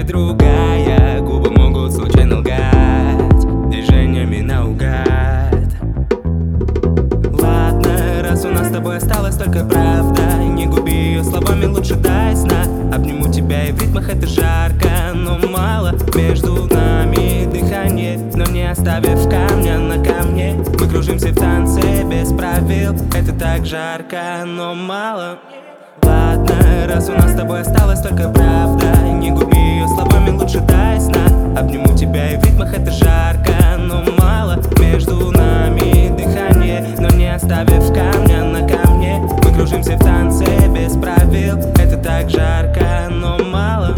другая. Губы могут случайно лгать движениями наугад. Ладно, раз у нас с тобой осталась только правда, не губи ее словами, лучше дай сна. Обниму тебя и в ритмах это жарко, но мало между нами дыхание, но не оставив камня на камне. Мы кружимся в танце без правил, это так жарко, но мало. Ладно, раз у нас с тобой осталась только правда, не губи ее словами, лучше дай сна. Обниму тебя и в ритмах это жарко, но мало между нами дыхание, но не оставив камня на камне. Мы кружимся в танце без правил, это так жарко, но мало.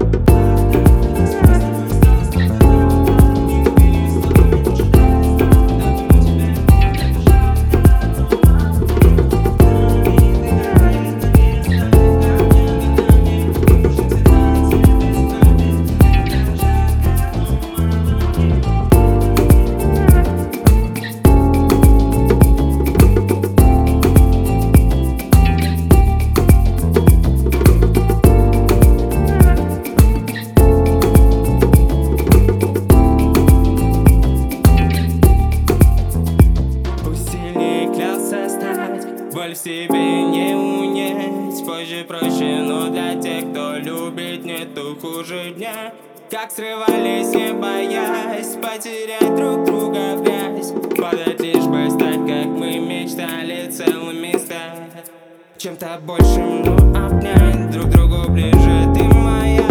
Боль в себе не унять, позже проще, но для тех, кто любит, нету хуже дня. Как срывались, не боясь потерять друг друга в грязь, падать лишь бы стать, как мы мечтали, целыми стать. Чем-то большим, но обнять друг другу ближе, ты моя.